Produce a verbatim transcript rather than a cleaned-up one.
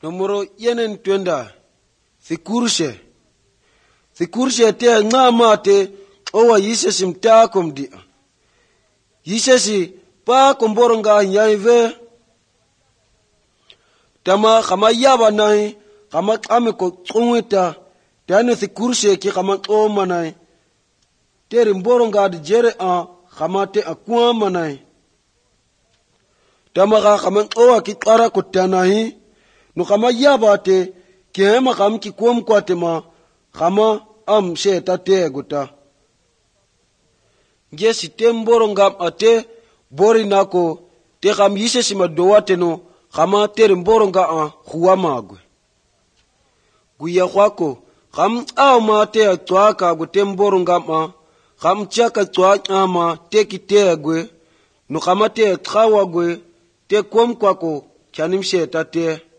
nomoro yenen twenda thikurshe thikurshe te ngama te owa yisesi mtako mdia yisesi pa komboronga nyaive tama kama yaba nai kama kame ko tsungwita tano thikurshe ki kama oma nai teri mboronga de jere a kama te akwama nai tama ka kama owa ki kara kutanahi no kama yaba te kema kam ki kom kwatema kama am sheta te guta ngesi temboro ngam ate bori nako te kam yise sima dowate no kama tere mboro nga a huwa magwe guya kwako kam au ma te atwa ka gu temboro ngam a kam chaka twa ama te kitegwe no kama te tkawa gwe te kom kwako chanim sheta te